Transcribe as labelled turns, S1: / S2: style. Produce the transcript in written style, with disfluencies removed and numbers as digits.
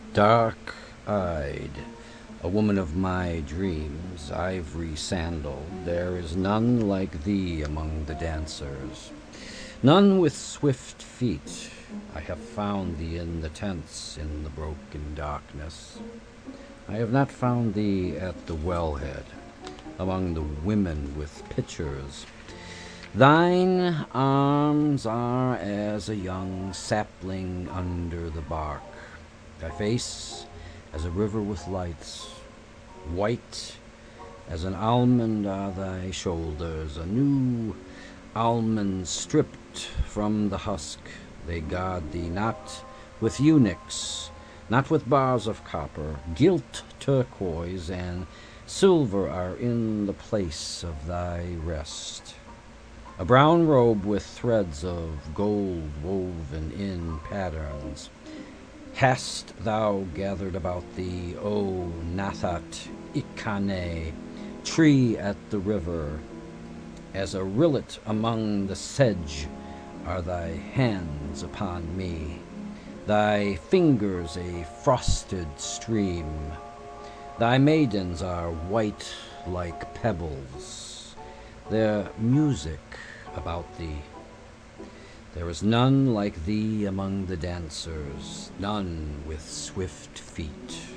S1: Dark-eyed, a woman of my dreams, ivory sandaled, there is none like thee among the dancers, none with swift feet. I have found thee in the tents in the broken darkness. I have not found thee at the wellhead, among the women with pitchers. Thine arms are as a young sapling under the bark, thy face as a river with lights. White as an almond are thy shoulders, a new almond stripped from the husk. They guard thee not with eunuchs, not with bars of copper. Gilt turquoise and silver are in the place of thy rest. A brown robe with threads of gold woven in patterns hast thou gathered about thee, O Nathat Ikane, tree at the river. As a rillet among the sedge are thy hands upon me, thy fingers a frosted stream. Thy maidens are white like pebbles, their music about thee. There is none like thee among the dancers, none with swift feet.